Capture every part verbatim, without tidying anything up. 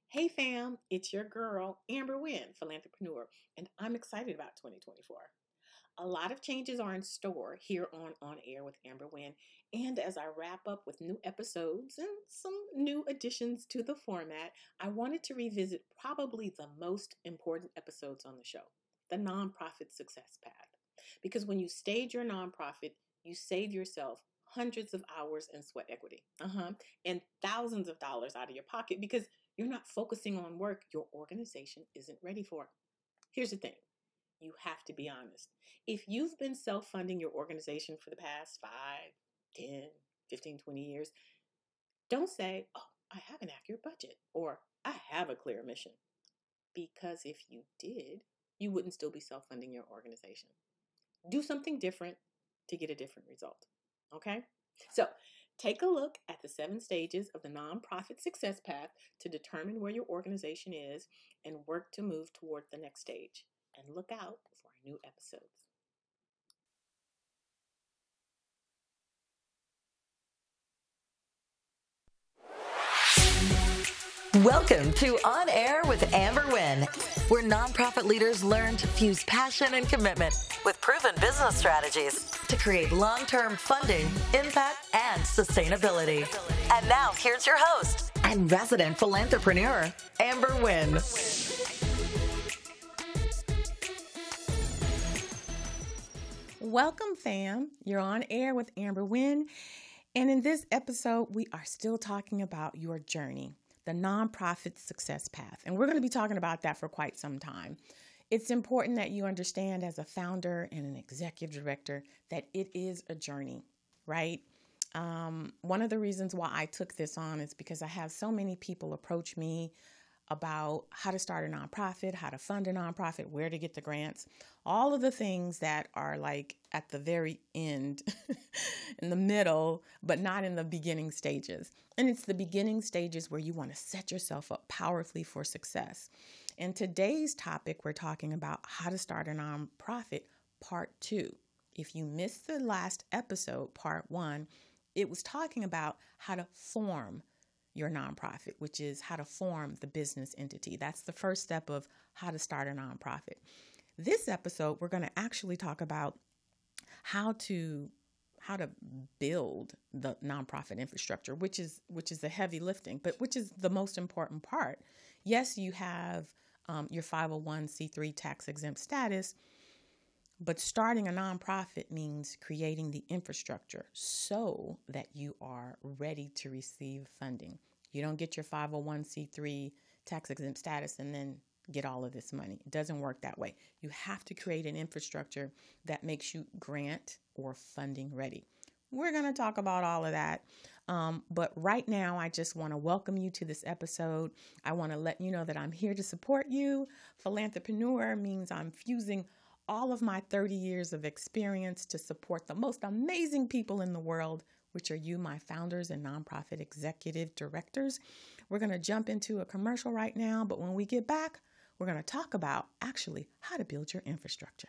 Hey fam, it's your girl, Amber Wynn, Philanthropreneur, and I'm excited about twenty twenty-four. A lot of changes are in store here on On Air with Amber Wynn, and as I wrap up with new episodes and some new additions to the format, I wanted to revisit probably the most important episodes on the show, the nonprofit success path. Because when you stage your nonprofit, you save yourself hundreds of hours in sweat equity, uh-huh, and thousands of dollars out of your pocket because you're not focusing on work your organization isn't ready for. Here's the thing. You have to be honest. If you've been self funding your organization for the past five, ten, fifteen, twenty years, don't say, oh, I have an accurate budget or I have a clear mission. Because if you did, you wouldn't still be self funding your organization. Do something different to get a different result. Okay? So take a look at the seven stages of the nonprofit success path to determine where your organization is and work to move toward the next stage. And look out for our new episodes. Welcome to On Air with Amber Wynn, where nonprofit leaders learn to fuse passion and commitment with proven business strategies to create long-term funding, impact, and sustainability. And now, here's your host and resident philanthropreneur, Amber Wynn. Welcome, fam. You're on air with Amber Wynn. And in this episode, we are still talking about your journey, the nonprofit success path. And we're going to be talking about that for quite some time. It's important that you understand as a founder and an executive director that it is a journey, right? Um, one of the reasons why I took this on is because I have so many people approach me about how to start a nonprofit, how to fund a nonprofit, where to get the grants, all of the things that are like at the very end, in the middle, but not in the beginning stages. And it's the beginning stages where you want to set yourself up powerfully for success. In today's topic, we're talking about how to start a nonprofit, part two. If you missed the last episode, part one, it was talking about how to form your nonprofit, which is how to form the business entity. That's the first step of how to start a nonprofit. This episode, we're going to actually talk about how to how to build the nonprofit infrastructure, which is which is the heavy lifting, but which is the most important part. Yes, you have um, your five oh one c three tax exempt status, but starting a nonprofit means creating the infrastructure so that you are ready to receive funding. You don't get your five oh one c three tax exempt status and then get all of this money. It doesn't work that way. You have to create an infrastructure that makes you grant or funding ready. We're going to talk about all of that. Um, but right now, I just want to welcome you to this episode. I want to let you know that I'm here to support you. Philanthropreneur means I'm fusing all of my thirty years of experience to support the most amazing people in the world, which are you, my founders and nonprofit executive directors. We're going to jump into a commercial right now, but when we get back, we're going to talk about actually how to build your infrastructure.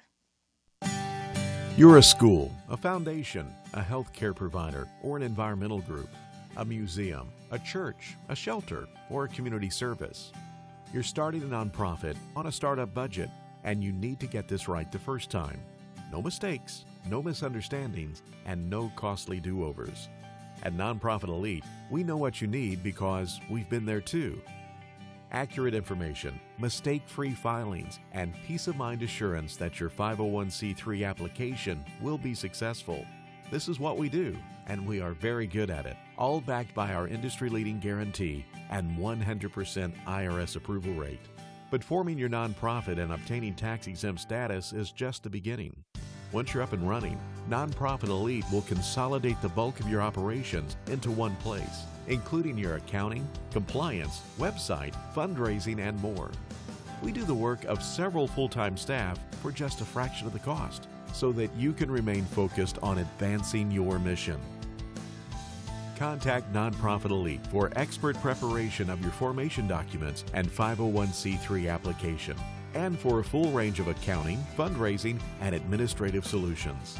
You're a school, a foundation, a healthcare provider, or an environmental group, a museum, a church, a shelter, or a community service. You're starting a nonprofit on a startup budget, and you need to get this right the first time. No mistakes, no misunderstandings, and no costly do-overs. At Nonprofit Elite, we know what you need because we've been there too. Accurate information, mistake-free filings, and peace-of-mind assurance that your five oh one c three application will be successful. This is what we do, and we are very good at it, all backed by our industry-leading guarantee and one hundred percent I R S approval rate. But forming your nonprofit and obtaining tax-exempt status is just the beginning. Once you're up and running, Nonprofit Elite will consolidate the bulk of your operations into one place, including your accounting, compliance, website, fundraising, and more. We do the work of several full-time staff for just a fraction of the cost, so that you can remain focused on advancing your mission. Contact Nonprofit Elite for expert preparation of your formation documents and five oh one c three application, and for a full range of accounting, fundraising, and administrative solutions.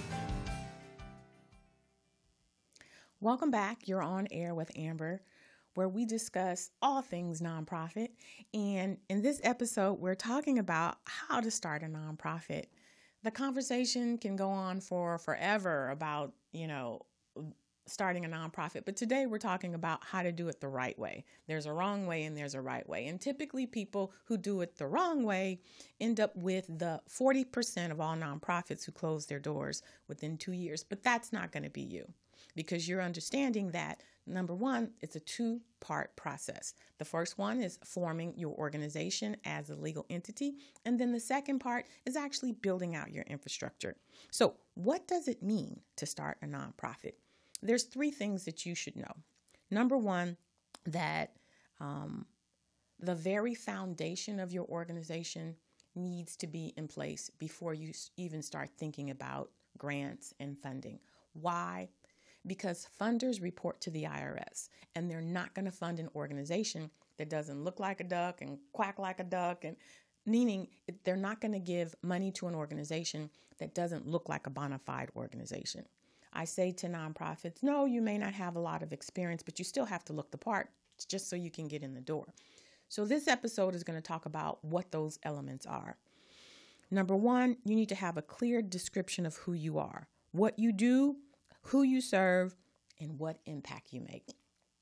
Welcome back. You're on air with Amber. where we discuss all things nonprofit. And in this episode, we're talking about how to start a nonprofit. The conversation can go on for forever about, you know, starting a nonprofit, but today we're talking about how to do it the right way. There's a wrong way and there's a right way. And typically people who do it the wrong way end up with the forty percent of all nonprofits who close their doors within two years. But that's not going to be you, because you're understanding that, number one, it's a two-part process. The first one is forming your organization as a legal entity. And then the second part is actually building out your infrastructure. So what does it mean to start a nonprofit? There's three things that you should know. Number one, that um, the very foundation of your organization needs to be in place before you even start thinking about grants and funding. Why? Because funders report to the I R S, and they're not going to fund an organization that doesn't look like a duck and quack like a duck, and meaning they're not going to give money to an organization that doesn't look like a bona fide organization. I say to nonprofits, no, you may not have a lot of experience, but you still have to look the part just so you can get in the door. So this episode is going to talk about what those elements are. Number one, you need to have a clear description of who you are, what you do, who you serve, and what impact you make.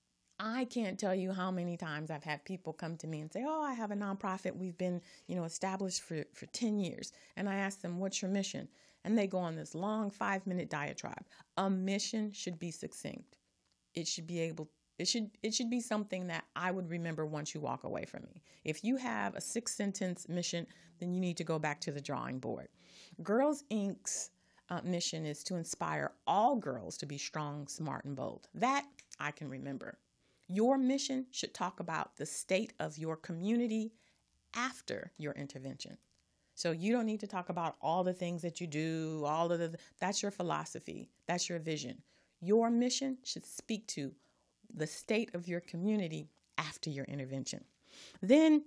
I can't tell you how many times I've had people come to me and say, oh, I have a nonprofit. We've been, you know, established for, for ten years. And I ask them, what's your mission? And they go on this long five minute diatribe. A mission should be succinct. It should be able, it should, it should be something that I would remember once you walk away from me. If you have a six sentence mission, then you need to go back to the drawing board. Girls Incorporated's uh, mission is to inspire all girls to be strong, smart, and bold. That I can remember. Your mission should talk about the state of your community after your intervention. So you don't need to talk about all the things that you do, all of the, that's your philosophy, that's your vision. Your mission should speak to the state of your community after your intervention. Then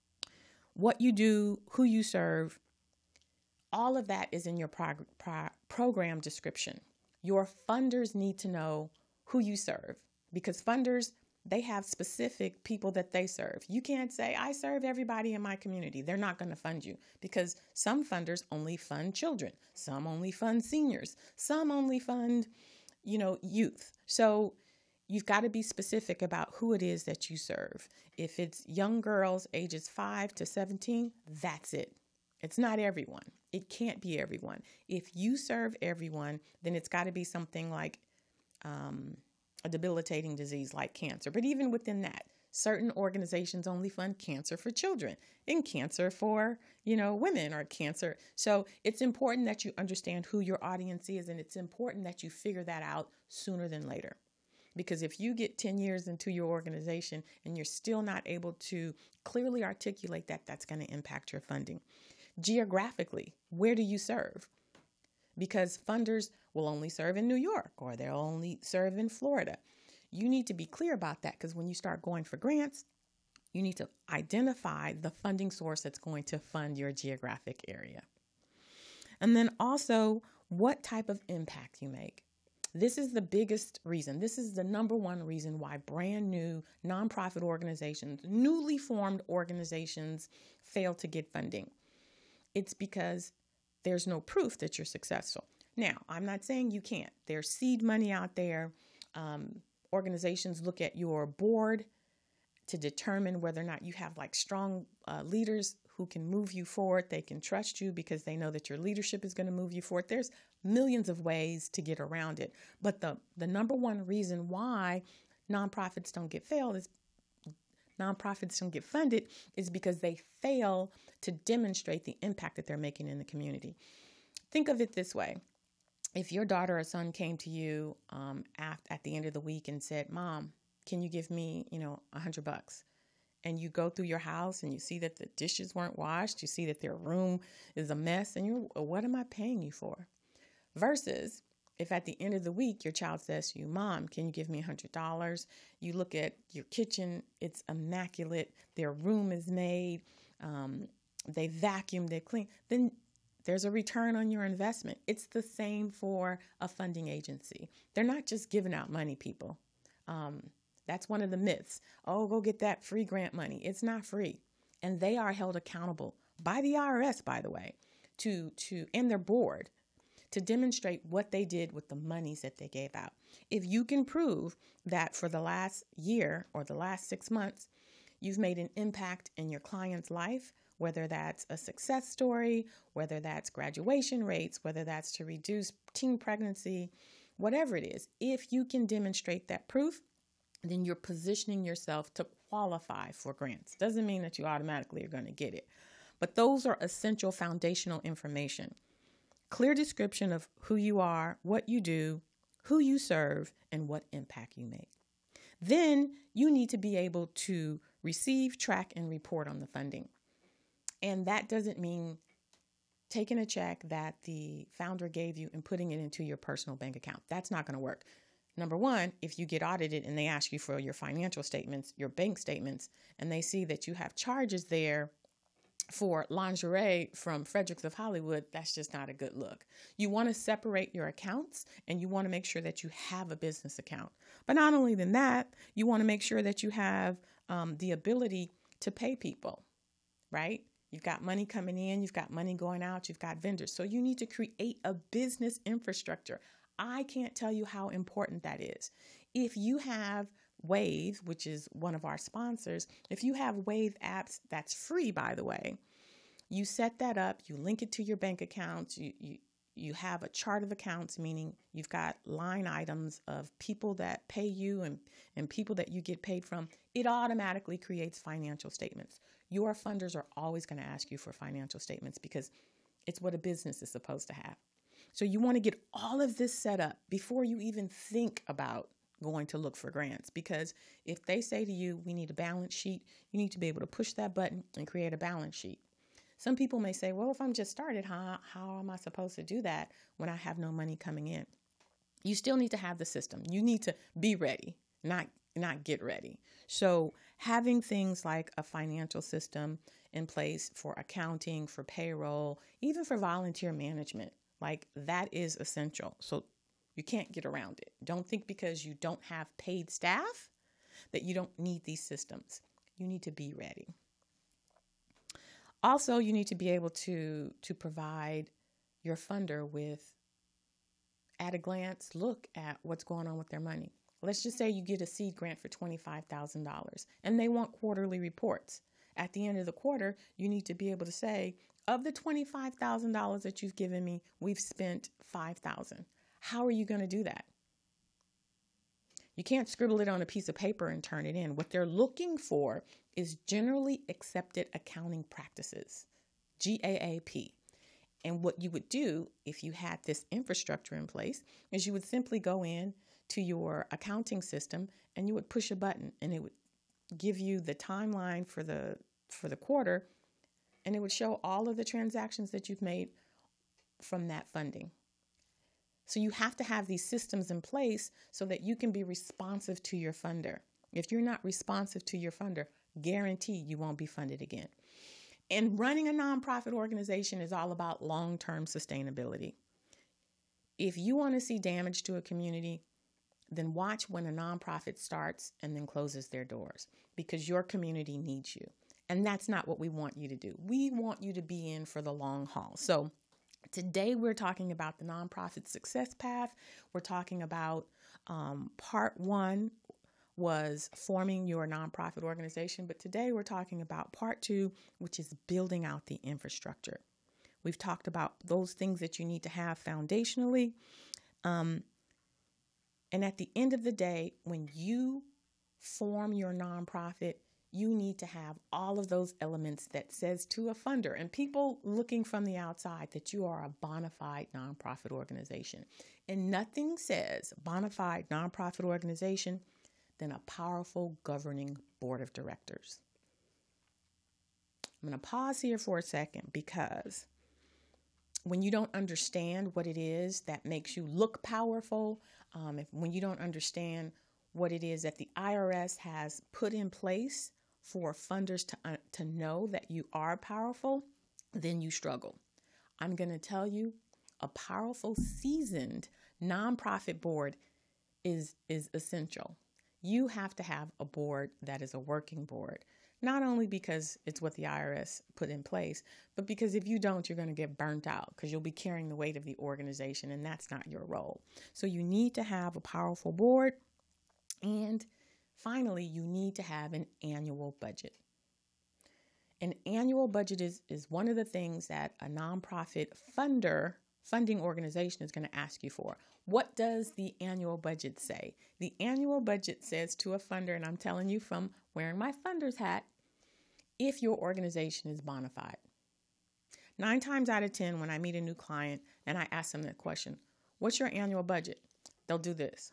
what you do, who you serve, all of that is in your prog- pro- program description. Your funders need to know who you serve, because funders, they have specific people that they serve. You can't say, I serve everybody in my community. They're not going to fund you, because some funders only fund children. Some only fund seniors. Some only fund, you know, youth. So you've got to be specific about who it is that you serve. If it's young girls ages five to seventeen, that's it. It's not everyone. It can't be everyone. If you serve everyone, then it's got to be something like, um, a debilitating disease like cancer. But even within that, certain organizations only fund cancer for children and cancer for, you know, women, or cancer. So it's important that you understand who your audience is, and it's important that you figure that out sooner than later. Because if you get ten years into your organization and you're still not able to clearly articulate that, that's going to impact your funding. Geographically, where do you serve? Because funders will only serve in New York, or they'll only serve in Florida. You need to be clear about that, because when you start going for grants, you need to identify the funding source that's going to fund your geographic area. And then also, what type of impact you make. This is the biggest reason. This is the number one reason why brand new nonprofit organizations, newly formed organizations, fail to get funding. It's because there's no proof that you're successful. Now, I'm not saying you can't. There's seed money out there. Um, organizations look at your board to determine whether or not you have like strong uh, leaders who can move you forward. They can trust you because they know that your leadership is going to move you forward. There's millions of ways to get around it. But the, the number one reason why nonprofits don't get failed is nonprofits don't get funded is because they fail to demonstrate the impact that they're making in the community. Think of it this way. If your daughter or son came to you um, at, at the end of the week and said, Mom, can you give me, you know, a hundred bucks? And you go through your house and you see that the dishes weren't washed. You see that their room is a mess. And you're, what am I paying you for? Versus if at the end of the week, your child says to you, Mom, can you give me a hundred dollars? You look at your kitchen, it's immaculate. Their room is made. Um, they vacuum, they clean. Then there's a return on your investment. It's the same for a funding agency. They're not just giving out money, people. Um, That's one of the myths. Oh, go get that free grant money. It's not free. And they are held accountable by the I R S, by the way, to, to and their board to demonstrate what they did with the monies that they gave out. If you can prove that for the last year or the last six months, you've made an impact in your client's life, whether that's a success story, whether that's graduation rates, whether that's to reduce teen pregnancy, whatever it is, if you can demonstrate that proof, then you're positioning yourself to qualify for grants. Doesn't mean that you automatically are going to get it, but those are essential foundational information. Clear description of who you are, what you do, who you serve, and what impact you make. Then you need to be able to receive, track, and report on the funding. And that doesn't mean taking a check that the founder gave you and putting it into your personal bank account. That's not going to work. Number one, if you get audited and they ask you for your financial statements, your bank statements, and they see that you have charges there for lingerie from Fredericks of Hollywood, that's just not a good look. You want to separate your accounts and you want to make sure that you have a business account. But not only than that, you want to make sure that you have um, the ability to pay people, right? You've got money coming in, you've got money going out, you've got vendors. So you need to create a business infrastructure. I can't tell you how important that is. If you have Wave, which is one of our sponsors, if you have Wave apps, that's free, by the way, you set that up, you link it to your bank accounts, you, you, you have a chart of accounts, meaning you've got line items of people that pay you and, and people that you get paid from. It automatically creates financial statements. Your funders are always going to ask you for financial statements because it's what a business is supposed to have. So you want to get all of this set up before you even think about going to look for grants, because if they say to you, we need a balance sheet, you need to be able to push that button and create a balance sheet. Some people may say, well, if I'm just started, how, how am I supposed to do that when I have no money coming in? You still need to have the system. You need to be ready, not, not get ready. So having things like a financial system in place for accounting, for payroll, even for volunteer management, like that is essential. So you can't get around it. Don't think because you don't have paid staff that you don't need these systems. You need to be ready. Also, you need to be able to, to provide your funder with, at a glance, look at what's going on with their money. Let's just say you get a seed grant for twenty-five thousand dollars and they want quarterly reports. At the end of the quarter, you need to be able to say, of the twenty-five thousand dollars that you've given me, we've spent five thousand dollars. How are you going to do that? You can't scribble it on a piece of paper and turn it in. What they're looking for is generally accepted accounting practices, G A A P. And what you would do if you had this infrastructure in place is you would simply go in to your accounting system and you would push a button and it would give you the timeline for the for the quarter, and it would show all of the transactions that you've made from that funding. So you have to have these systems in place so that you can be responsive to your funder. If you're not responsive to your funder, guaranteed you won't be funded again. And running a nonprofit organization is all about long-term sustainability. If you want to see damage to a community, then watch when a nonprofit starts and then closes their doors, because your community needs you. And that's not what we want you to do. We want you to be in for the long haul. So today we're talking about the nonprofit success path. We're talking about um, part one was forming your nonprofit organization. But today we're talking about part two, which is building out the infrastructure. We've talked about those things that you need to have foundationally. Um, and at the end of the day, when you form your nonprofit, you need to have all of those elements that says to a funder and people looking from the outside that you are a bona fide nonprofit organization. And nothing says bona fide nonprofit organization than a powerful governing board of directors. I'm going to pause here for a second, because when you don't understand what it is that makes you look powerful, um, if, when you don't understand what it is that the I R S has put in place for funders to, uh, to know that you are powerful, then you struggle. I'm going to tell you, a powerful, seasoned nonprofit board is, is essential. you have to have a board that is a working board. Not only because it's what the I R S put in place, but because if you don't, you're going to get burnt out because you'll be carrying the weight of the organization, and that's not your role. So you need to have a powerful board. And finally, you need to have an annual budget. An annual budget is, is one of the things that a nonprofit funder, funding organization is going to ask you for. What does the annual budget say? The annual budget says to a funder, and I'm telling you from wearing my funder's hat, if your organization is bona fide. Nine times out of ten, when I meet a new client and I ask them that question, what's your annual budget? They'll do this.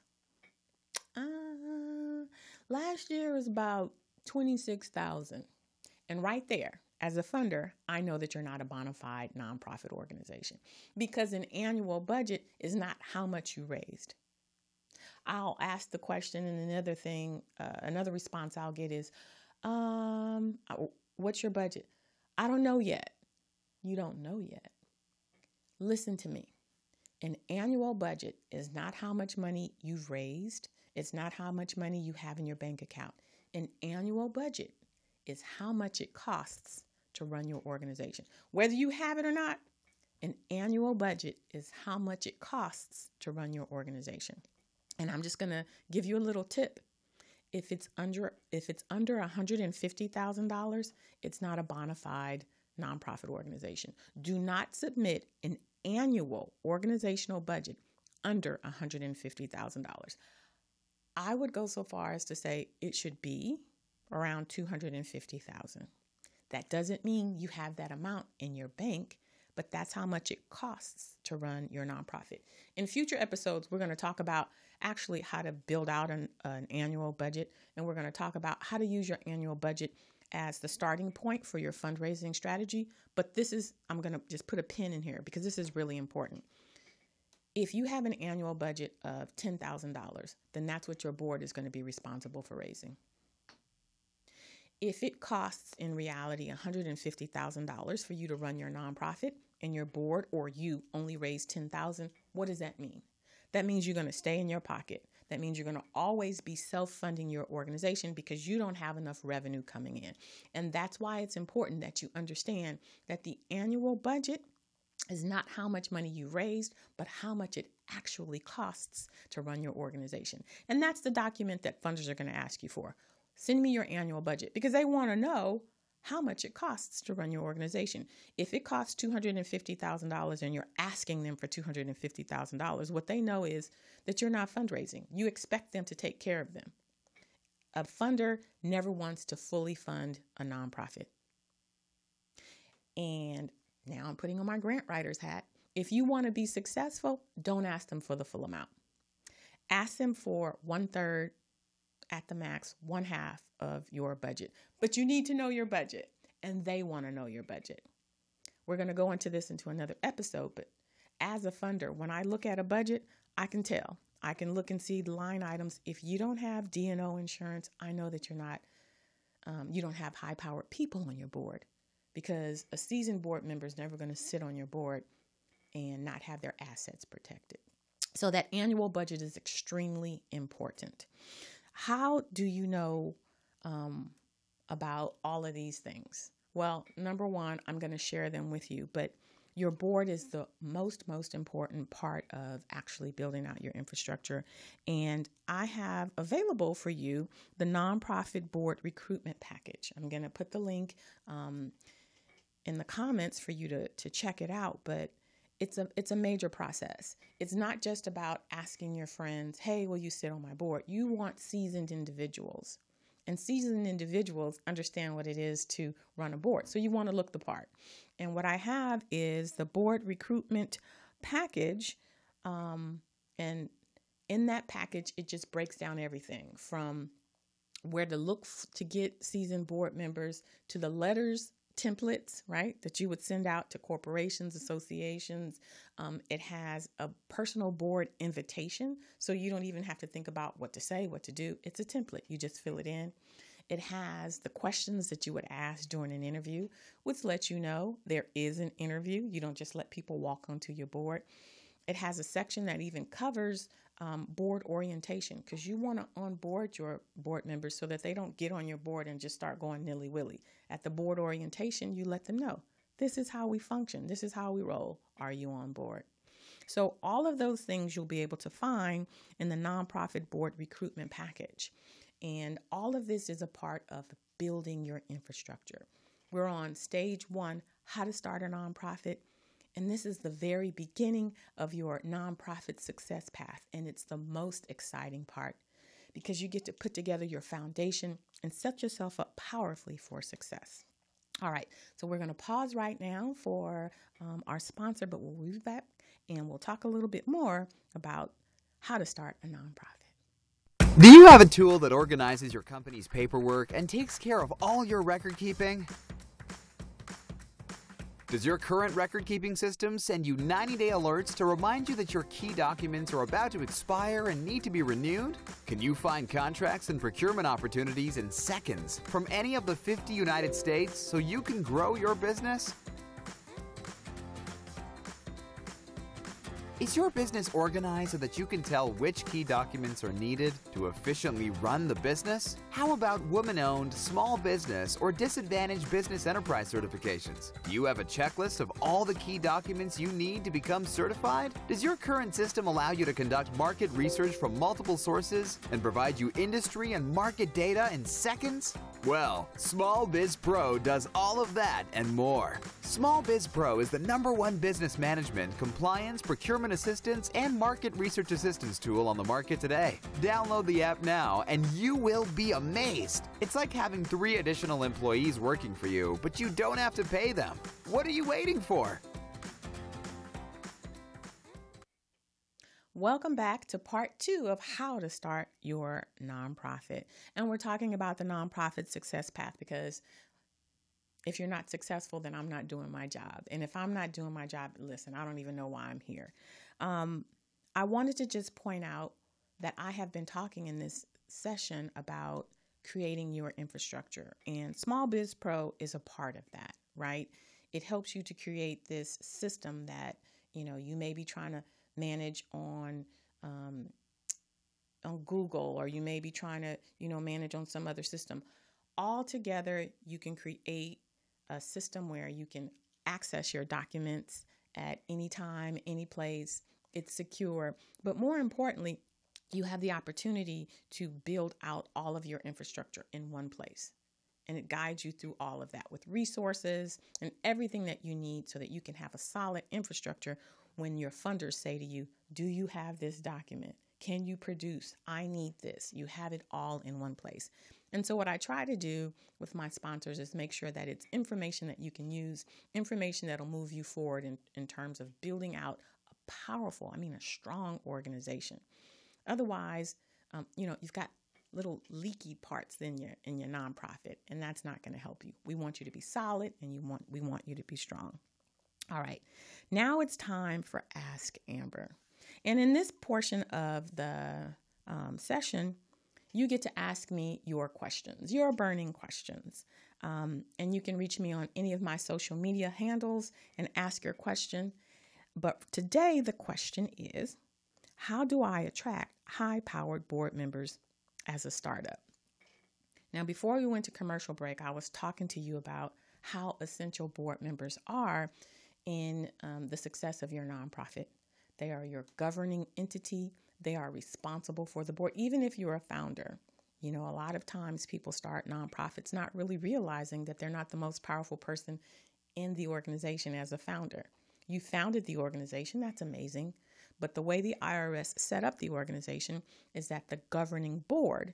Uh, last year was about twenty-six thousand dollars. And right there, as a funder, I know that you're not a bona fide nonprofit organization because an annual budget is not how much you raised. I'll ask the question, and another thing, uh, another response I'll get is, um, what's your budget? I don't know yet. You don't know yet. Listen to me. An annual budget is not how much money you've raised. It's not how much money you have in your bank account. An annual budget is how much it costs to run your organization. Whether you have it or not, an annual budget is how much it costs to run your organization. And I'm just going to give you a little tip. If it's under if it's under one hundred fifty thousand dollars, it's not a bona fide nonprofit organization. Do not submit an annual organizational budget under one hundred fifty thousand dollars. I would go so far as to say it should be around two hundred fifty thousand dollars. That doesn't mean you have that amount in your bank, but that's how much it costs to run your nonprofit. In future episodes, we're going to talk about actually how to build out an, an annual budget, and we're going to talk about how to use your annual budget as the starting point for your fundraising strategy. But this is, I'm going to just put a pin in here because this is really important. If you have an annual budget of ten thousand dollars, then that's what your board is going to be responsible for raising. If it costs in reality one hundred fifty thousand dollars for you to run your nonprofit and your board or you only raise ten thousand dollars, what does that mean? That means you're going to stay in your pocket. That means you're going to always be self-funding your organization because you don't have enough revenue coming in. And that's why it's important that you understand that the annual budget is not how much money you raised, but how much it actually costs to run your organization. And that's the document that funders are going to ask you for. Send me your annual budget because they want to know how much it costs to run your organization. If it costs two hundred fifty thousand dollars and you're asking them for two hundred fifty thousand dollars, what they know is that you're not fundraising. You expect them to take care of them. A funder never wants to fully fund a nonprofit. And now I'm putting on my grant writer's hat. If you want to be successful, don't ask them for the full amount. Ask them for one third, at the max, one half of your budget. But you need to know your budget, and they want to know your budget. We're going to go into this into another episode, but as a funder, when I look at a budget, I can tell. I can look and see the line items. If you don't have D and O insurance, I know that you're not, um, you don't have high-powered people on your board because a seasoned board member is never going to sit on your board and not have their assets protected. So that annual budget is extremely important. How do you know um, about all of these things? Well, number one, I'm going to share them with you, but your board is the most, most important part of actually building out your infrastructure. And I have available for you the nonprofit board recruitment package. I'm going to put the link um, in the comments for you to, to check it out, but It's a it's a major process. It's not just about asking your friends, hey, will you sit on my board? You want seasoned individuals. And seasoned individuals understand what it is to run a board. So you want to look the part. And what I have is the board recruitment package. Um, and in that package, it just breaks down everything from where to look f- to get seasoned board members to the letters templates, right, that you would send out to corporations, associations. Um, it has a personal board invitation, so you don't even have to think about what to say, what to do. It's a template. You just fill it in. It has the questions that you would ask during an interview, which lets you know there is an interview. You don't just let people walk onto your board. It has a section that even covers um, board orientation, because you want to onboard your board members so that they don't get on your board and just start going nilly-willy. At the board orientation, you let them know, this is how we function. This is how we roll. Are you on board? So all of those things you'll be able to find in the nonprofit board recruitment package. And all of this is a part of building your infrastructure. We're on stage one, how to start a nonprofit. And this is the very beginning of your nonprofit success path. And it's the most exciting part because you get to put together your foundation and set yourself up powerfully for success. All right, so we're going to pause right now for um, our sponsor, but we'll be back and we'll talk a little bit more about how to start a nonprofit. Do you have a tool that organizes your company's paperwork and takes care of all your record keeping? Does your current record-keeping system send you ninety-day alerts to remind you that your key documents are about to expire and need to be renewed? Can you find contracts and procurement opportunities in seconds from any of the fifty United States so you can grow your business? Is your business organized so that you can tell which key documents are needed to efficiently run the business? How about woman-owned, small business, or disadvantaged business enterprise certifications? Do you have a checklist of all the key documents you need to become certified? Does your current system allow you to conduct market research from multiple sources and provide you industry and market data in seconds? Well, Small Biz Pro does all of that and more. Small Biz Pro is the number one business management, compliance, procurement assistance, and market research assistance tool on the market today. Download the app now and you will be amazed. It's like having three additional employees working for you, but you don't have to pay them. What are you waiting for? Welcome back to part two of how to start your nonprofit. And we're talking about the nonprofit success path because if you're not successful, then I'm not doing my job. And if I'm not doing my job, listen, I don't even know why I'm here. Um, I wanted to just point out that I have been talking in this session about creating your infrastructure, and Small Biz Pro is a part of that, right? It helps you to create this system that, you know, you may be trying to manage on um, on Google, or you may be trying to, you know, manage on some other system. All together, you can create a system where you can access your documents at any time, any place. It's secure, but more importantly, you have the opportunity to build out all of your infrastructure in one place. And it guides you through all of that with resources and everything that you need so that you can have a solid infrastructure when your funders say to you, do you have this document? Can you produce? I need this. You have it all in one place. And so what I try to do with my sponsors is make sure that it's information that you can use, information that'll move you forward in, in terms of building out a powerful, I mean, a strong organization. Otherwise, um, you know, you've got little leaky parts in your in your nonprofit, and that's not going to help you. We want you to be solid, and you want we want you to be strong. All right, now it's time for Ask Amber. And in this portion of the um, session, you get to ask me your questions, your burning questions. Um, and you can reach me on any of my social media handles and ask your question. But today, the question is, how do I attract high-powered board members as a startup? Now, before we went to commercial break, I was talking to you about how essential board members are in um, the success of your nonprofit. They are your governing entity. They are responsible for the board, even if you're a founder. You know, a lot of times people start nonprofits not really realizing that they're not the most powerful person in the organization as a founder. You founded the organization, that's amazing. But the way the I R S set up the organization is that the governing board,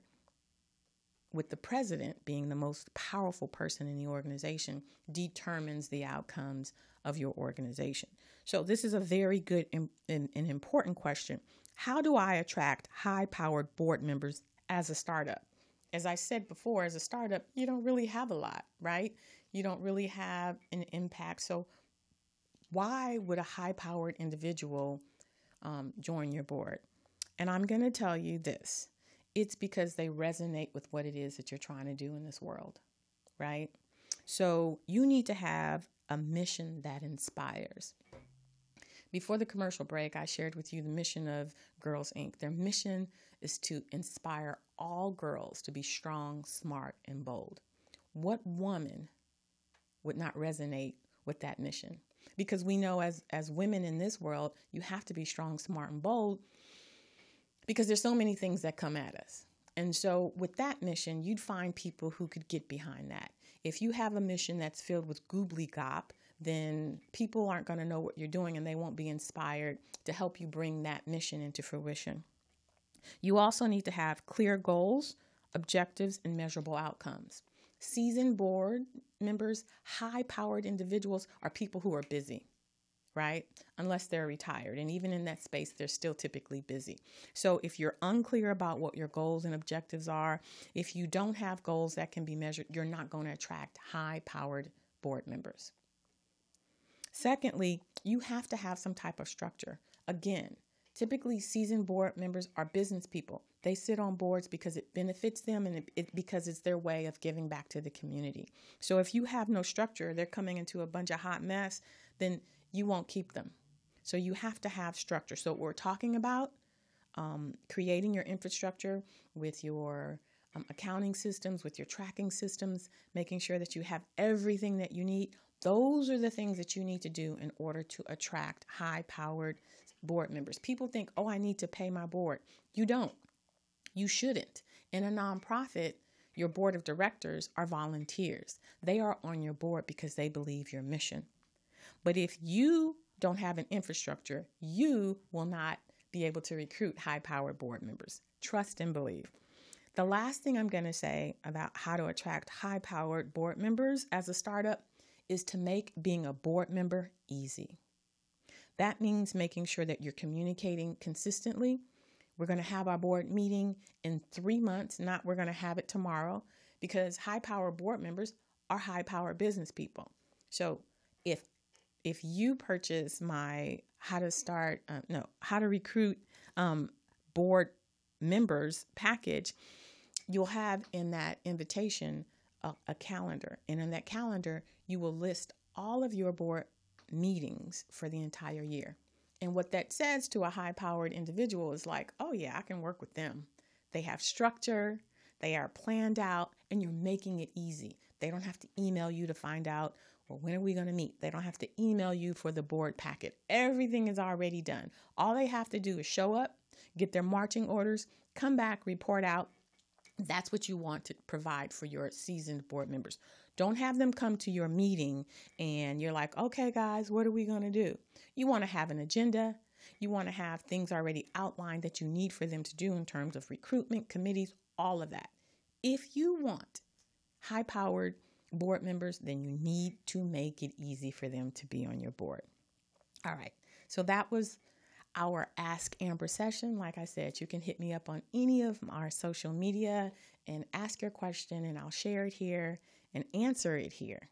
with the president being the most powerful person in the organization, determines the outcomes of your organization. So this is a very good and, and, and important question. How do I attract high-powered board members as a startup? As I said before, as a startup, you don't really have a lot, right? You don't really have an impact. So why would a high-powered individual um, join your board? And I'm going to tell you this. It's because they resonate with what it is that you're trying to do in this world, right? So you need to have a mission that inspires. Before the commercial break, I shared with you the mission of Girls Incorporated. Their mission is to inspire all girls to be strong, smart, and bold. What woman would not resonate with that mission? Because we know as, as women in this world, you have to be strong, smart, and bold because there's so many things that come at us. And so with that mission, you'd find people who could get behind that. If you have a mission that's filled with gobbledygook, then people aren't going to know what you're doing and they won't be inspired to help you bring that mission into fruition. You also need to have clear goals, objectives, and measurable outcomes. Seasoned board members, high-powered individuals are people who are busy, right? Unless they're retired. And even in that space, they're still typically busy. So if you're unclear about what your goals and objectives are, if you don't have goals that can be measured, you're not going to attract high-powered board members. Secondly, you have to have some type of structure. Again, typically seasoned board members are business people. They sit on boards because it benefits them and it, it, because it's their way of giving back to the community. So if you have no structure, they're coming into a bunch of hot mess, then you won't keep them. So you have to have structure. So what we're talking about, um, creating your infrastructure with your um, accounting systems, with your tracking systems, making sure that you have everything that you need. Those are the things that you need to do in order to attract high-powered board members. People think, oh, I need to pay my board. You don't. You shouldn't. In a nonprofit, your board of directors are volunteers. They are on your board because they believe your mission. But if you don't have an infrastructure, you will not be able to recruit high-powered board members. Trust and believe. The last thing I'm going to say about how to attract high-powered board members as a startup is to make being a board member easy. That means making sure that you're communicating consistently. We're going to have our board meeting in three months, not we're going to have it tomorrow, because high-powered board members are high-powered business people. So if if you purchase my how to start, uh, no, how to recruit um, board members package, you'll have in that invitation a, a calendar. And in that calendar, you will list all of your board meetings for the entire year. And what that says to a high-powered individual is like, oh yeah, I can work with them. They have structure, they are planned out, and you're making it easy. They don't have to email you to find out, well, when are we going to meet? They don't have to email you for the board packet. Everything is already done. All they have to do is show up, get their marching orders, come back, report out. That's what you want to provide for your seasoned board members. Don't have them come to your meeting and you're like, okay, guys, what are we going to do? You want to have an agenda. You want to have things already outlined that you need for them to do in terms of recruitment, committees, all of that. If you want high-powered board members, then you need to make it easy for them to be on your board. All right. So that was our Ask Amber session. Like I said, you can hit me up on any of our social media and ask your question, and I'll share it here and answer it here.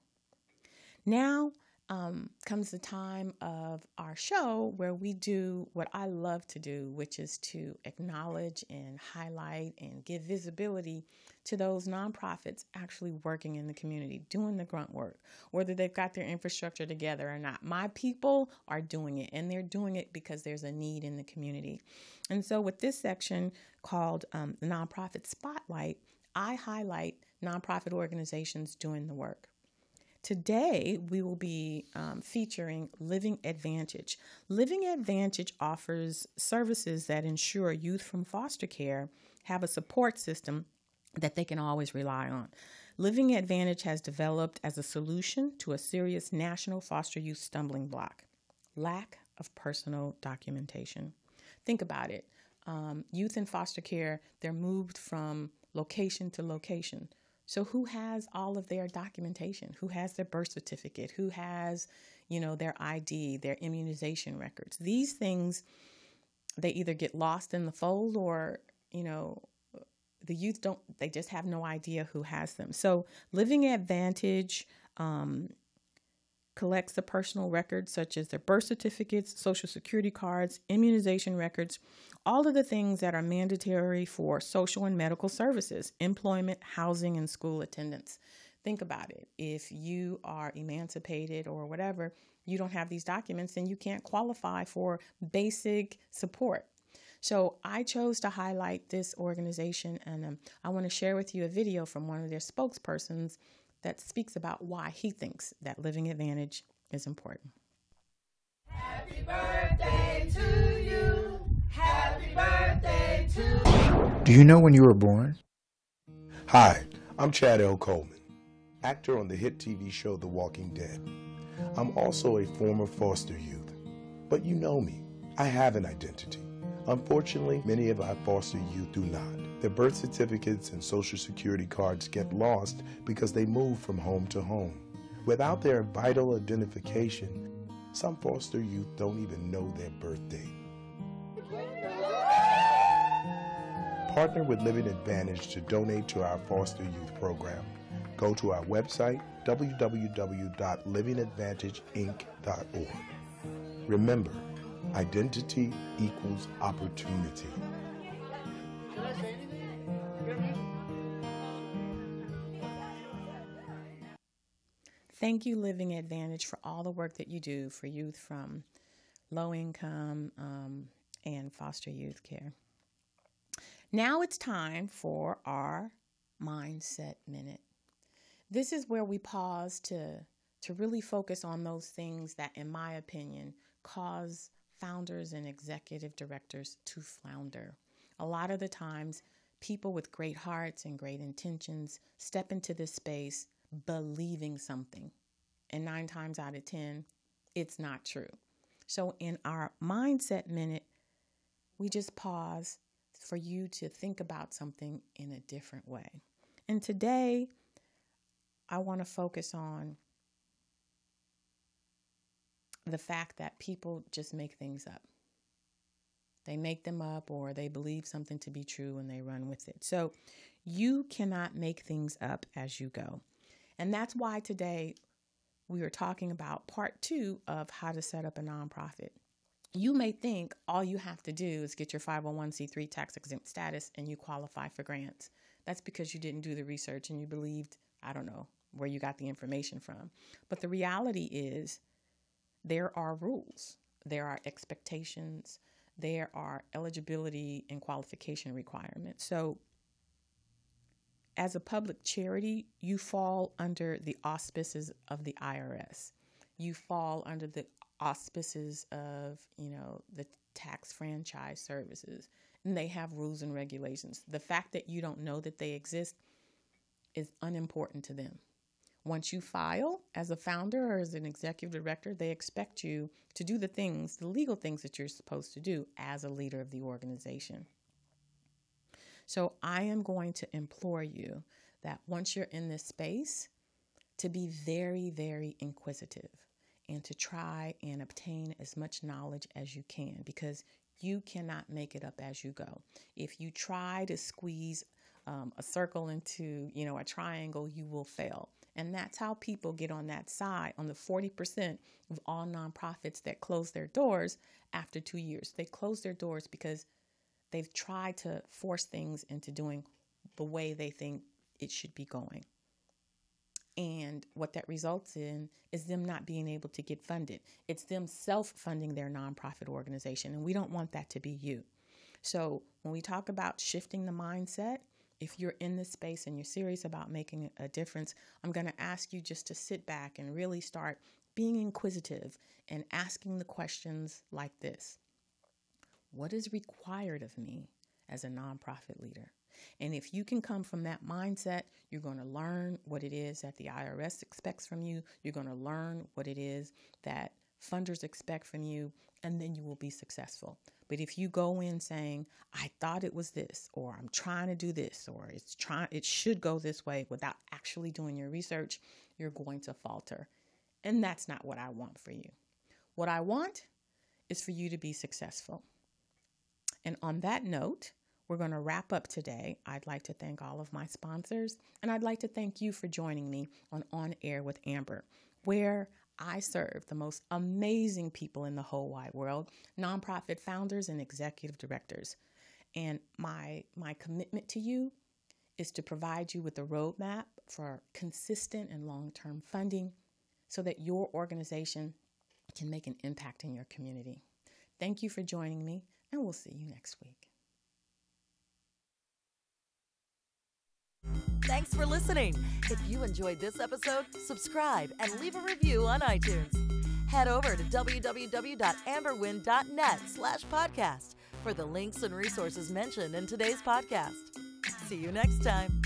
Now um, comes the time of our show where we do what I love to do, which is to acknowledge and highlight and give visibility to those nonprofits actually working in the community, doing the grunt work, whether they've got their infrastructure together or not. My people are doing it, and they're doing it because there's a need in the community. And so with this section called um, the Nonprofit Spotlight, I highlight nonprofit organizations doing the work. Today, we will be um, featuring Living Advantage. Living Advantage offers services that ensure youth from foster care have a support system that they can always rely on. Living Advantage has developed as a solution to a serious national foster youth stumbling block: lack of personal documentation. Think about it. Um, youth in foster care, they're moved from location to location. So who has all of their documentation? Who has their birth certificate? Who has, you know, their I D, their immunization records? These things, they either get lost in the fold or, you know, the youth don't, they just have no idea who has them. So Living Advantage um, collects the personal records such as their birth certificates, social security cards, immunization records, all of the things that are mandatory for social and medical services, employment, housing, and school attendance. Think about it. If you are emancipated or whatever, you don't have these documents, then you can't qualify for basic support. So I chose to highlight this organization, and um, I want to share with you a video from one of their spokespersons that speaks about why he thinks that Living Advantage is important. Happy birthday to you. Happy birthday to you. Do you know when you were born? Hi, I'm Chad L. Coleman, actor on the hit T V show The Walking Dead. I'm also a former foster youth, but you know me. I have an identity. Unfortunately, many of our foster youth do not. Their birth certificates and social security cards get lost because they move from home to home. Without their vital identification, some foster youth don't even know their birth date. Partner with Living Advantage to donate to our foster youth program. Go to our website, w w w dot living advantage inc dot org. Remember, identity equals opportunity. Thank you, Living Advantage, for all the work that you do for youth from low income um, and foster youth care. Now it's time for our Mindset Minute. This is where we pause to, to really focus on those things that, in my opinion, cause founders and executive directors to flounder. A lot of the times, people with great hearts and great intentions step into this space believing something. And nine times out of ten, it's not true. So in our Mindset Minute, we just pause for you to think about something in a different way. And today, I want to focus on the fact that people just make things up. They make them up, or they believe something to be true and they run with it. So you cannot make things up as you go. And that's why today we are talking about part two of how to set up a nonprofit. You may think all you have to do is get your five oh one c three tax exempt status and you qualify for grants. That's because you didn't do the research and you believed, I don't know, where you got the information from. But the reality is there are rules, there are expectations, there are eligibility and qualification requirements. So as a public charity, you fall under the auspices of the I R S. You fall under the auspices of, you know, the tax franchise services, and they have rules and regulations. The fact that you don't know that they exist is unimportant to them. Once you file as a founder or as an executive director, they expect you to do the things, the legal things that you're supposed to do as a leader of the organization. So I am going to implore you that once you're in this space, to be very, very inquisitive and to try and obtain as much knowledge as you can, because you cannot make it up as you go. If you try to squeeze um, a circle into, you know, a triangle, you will fail. And that's how people get on that side, on the forty percent of all nonprofits that close their doors after two years. They close their doors because they've tried to force things into doing the way they think it should be going. And what that results in is them not being able to get funded. It's them self-funding their nonprofit organization, and we don't want that to be you. So when we talk about shifting the mindset, if you're in this space and you're serious about making a difference, I'm going to ask you just to sit back and really start being inquisitive and asking the questions like this. What is required of me as a nonprofit leader? And if you can come from that mindset, you're going to learn what it is that the I R S expects from you. You're going to learn what it is that funders expect from you, and then you will be successful. But if you go in saying, I thought it was this, or I'm trying to do this, or it's trying, it should go this way without actually doing your research, you're going to falter. And that's not what I want for you. What I want is for you to be successful. And on that note, we're going to wrap up today. I'd like to thank all of my sponsors, and I'd like to thank you for joining me on On Air with Amber, where I serve the most amazing people in the whole wide world, nonprofit founders and executive directors. And my my commitment to you is to provide you with a roadmap for consistent and long-term funding so that your organization can make an impact in your community. Thank you for joining me, and we'll see you next week. Thanks for listening. If you enjoyed this episode, subscribe and leave a review on iTunes. Head over to www.amberwynn.net slash podcast for the links and resources mentioned in today's podcast. See you next time.